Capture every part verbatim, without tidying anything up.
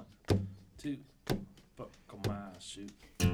One, two, buckle my shoe.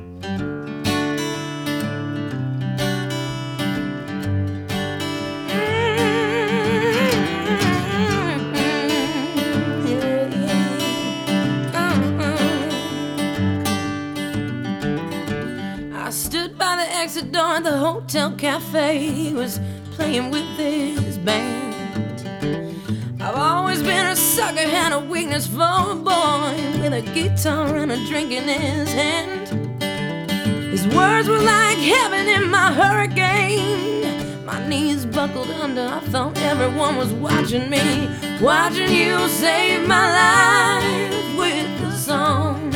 I stood by the exit door at the hotel cafe. He was playing with his band. I've always been a sucker, had a weakness for a boy with a guitar and a drink in his hand. His words were like heaven in my hurricane. My knees buckled under, I thought everyone was watching me, watching you save my life with the song.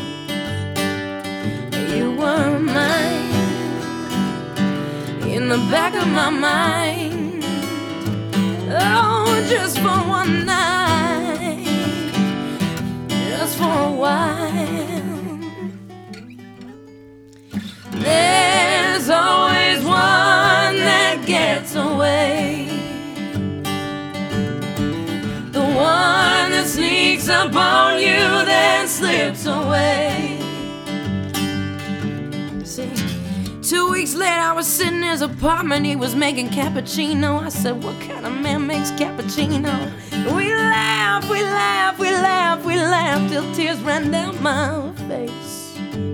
You were mine, in the back of my mind. Oh, just for one night, just for a while. There's always one that gets away, the one that sneaks up on you then slips away. See, two weeks later I was sitting in his apartment, he was making cappuccino. I said, what kind of man makes cappuccino? We laughed, we laughed, we laughed, we laughed till tears ran down my face.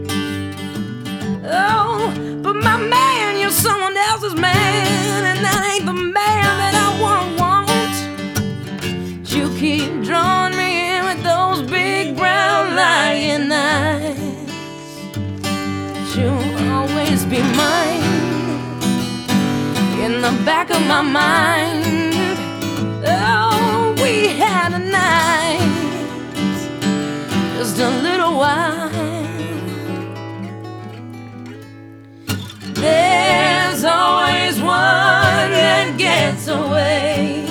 Oh, but my man, you're someone else's man, and that ain't the man that I want, want. You keep drawing me in with those big brown lying eyes. You'll always be mine, in the back of my mind. Oh, we had a night, just a little while. There's always one that gets away,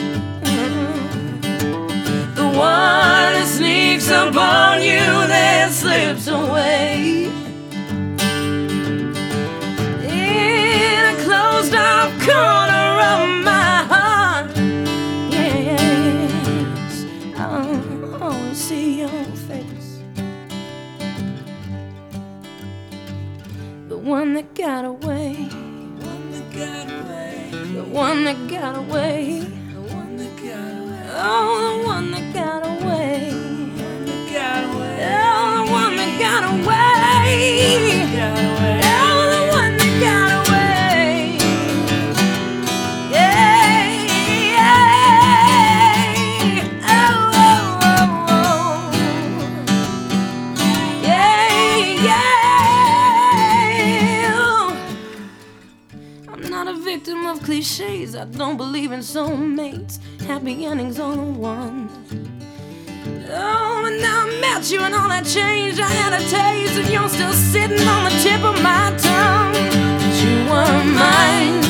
the one that sneaks up on you then slips away. Closed off corner of my heart, yes, I'll always see your face. The one that got away, the one that got away, the one that got away, the one that got away. Oh, the one that got away, the one that got away. Oh, the one that got away, got away. Oh, the one that got away. Victim of cliches, I don't believe in soulmates, happy endings on the one. Oh, and now I met you and all that changed. I had a taste and you're still sitting on the tip of my tongue. But you were mine,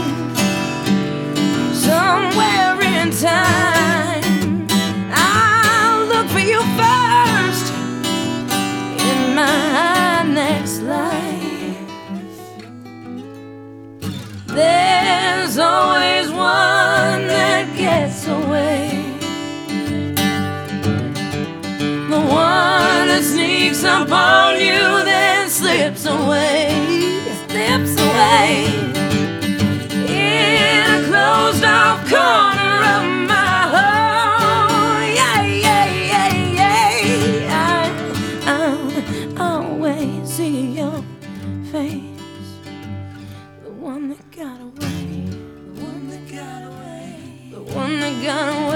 somewhere in time. I'll look for you first in my next life. There's always one that gets away, the one that sneaks up on you then slips away, slips away, in a closed off corner of my heart. Yeah, yeah, yeah, yeah. I, I'll always see your face. The one that got away, the one that got away, the one that got away.